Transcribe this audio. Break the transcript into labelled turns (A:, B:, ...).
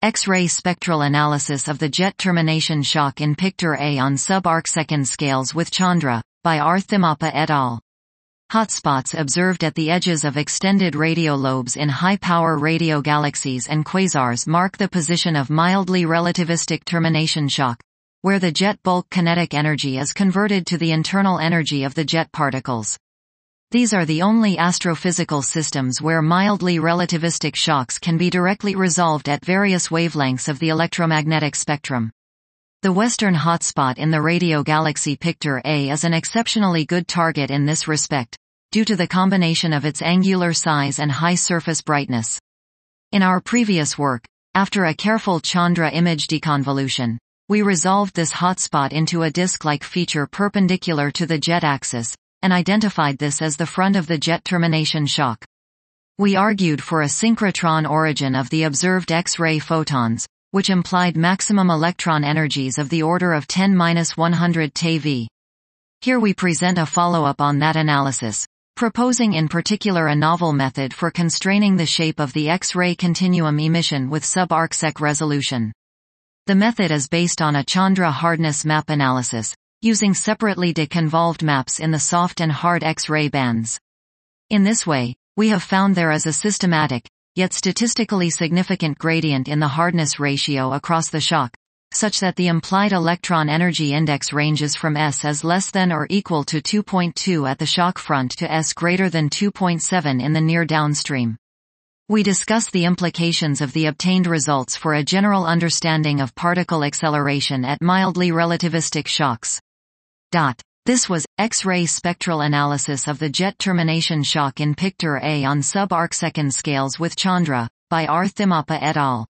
A: X-ray spectral analysis of the jet termination shock in Picture A on sub-arcsecond scales with Chandra, by R. Thimappa et al. Hotspots observed at the edges of extended radio lobes in high-power radio galaxies and quasars mark the position of mildly relativistic termination shock, where the jet bulk kinetic energy is converted to the internal energy of the jet particles. These are the only astrophysical systems where mildly relativistic shocks can be directly resolved at various wavelengths of the electromagnetic spectrum. The western hotspot in the radio galaxy Picture A is an exceptionally good target in this respect, due to the combination of its angular size and high surface brightness. In our previous work, after a careful Chandra image deconvolution, we resolved this hotspot into a disk-like feature perpendicular to the jet axis, and identified this as the front of the jet termination shock. We argued for a synchrotron origin of the observed X-ray photons, which implied maximum electron energies of the order of 10⁻100 TeV. Here we present a follow-up on that analysis, proposing in particular a novel method for constraining the shape of the X-ray continuum emission with sub-arcsec resolution. The method is based on a Chandra hardness map analysis, using separately deconvolved maps in the soft and hard X-ray bands. In this way, we have found there is a systematic, yet statistically significant gradient in the hardness ratio across the shock, such that the implied electron energy index ranges from S as less than or equal to 2.2 at the shock front to S greater than 2.7 in the near downstream. We discuss the implications of the obtained results for a general understanding of particle acceleration at mildly relativistic shocks. This was X-ray spectral analysis of the jet termination shock in Picture A on sub-arcsecond scales with Chandra, by R. Thimappa et al.